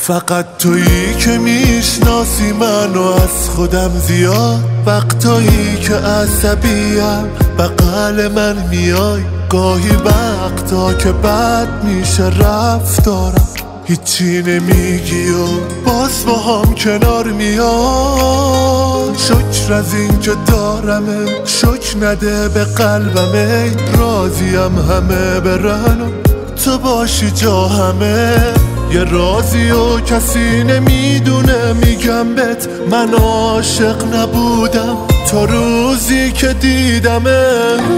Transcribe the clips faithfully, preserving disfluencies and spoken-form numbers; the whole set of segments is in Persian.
فقط تویی که میشناسی منو از خودم زیاد. وقتایی که عصبیم بغل من میای، گاهی وقتا که بد میشه رفتارم هیچی نمیگی و باز با هم کنار میای. شکر از این که دارمه، شکر نده به قلبمه. راضیم همه برن و تو باشی جا همه. یه رازی و کسی نمیدونه میگم بهت من عاشق نبودم تا روزی که دیدمه.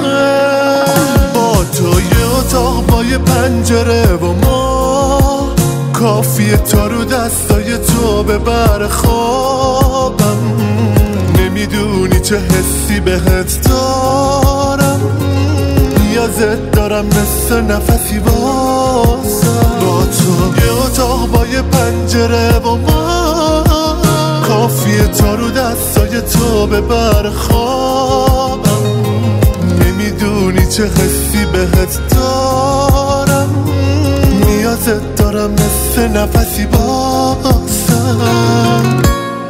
با تو یه اتاق با یه پنجره و ما، کافیه تا رو دستای تو ببر خوابم. نمیدونی چه حسی بهت دارم، نیازت دارم مثل نفسی واسم. با تو یه اتاق با یه پنجره و ما، کافیه تا رو دستای تو ببر خوابم. نمیدونی چه حسی بهت دارم، نیازت دارم مثل نفسی واسم.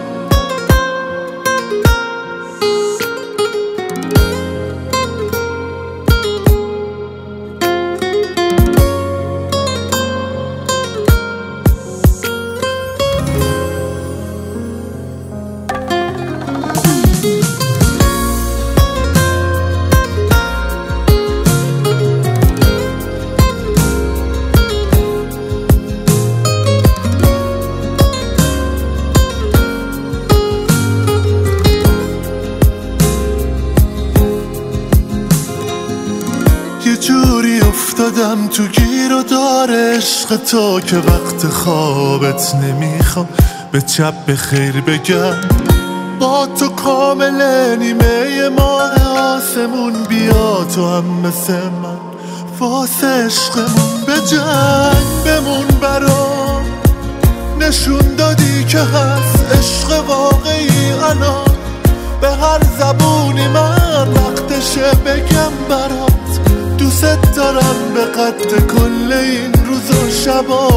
یه جوری افتادم تو گیر و دار عشق تو که وقت خوابت نمیخوام به چپ به خیر بگم. با تو کامل نیمه ماه آسمون بیا، تو هم مثل من واسه عشقمون به جنگ بمون برام. نشون دادی که هست عشق واقعی الان، به هر زبونی من وقتشه بگم برات. دوست دارم به قد کل این روز و شبا.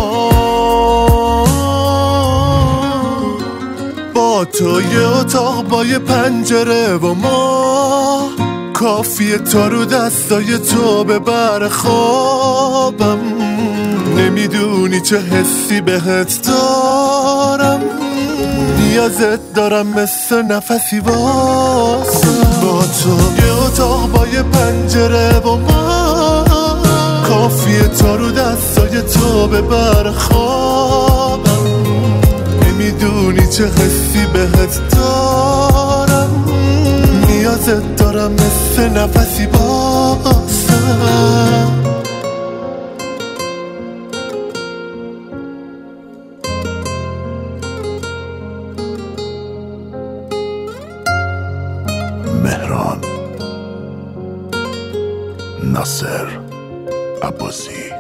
با تو یه اتاق با یه پنجره و ما، کافیه تا رو دستای تو ببر خوابم. نمیدونی چه حسی بهت دارم، نیازت دارم مثل نفسی واسم. با تو یه اتاق با یه پنجره و ما، کافیه تا رو دستای تو ببر خوابم. نمیدونی چه حسی بهت دارم، نیازت دارم مثل نفسی واسم. مهران ناصر عباسی.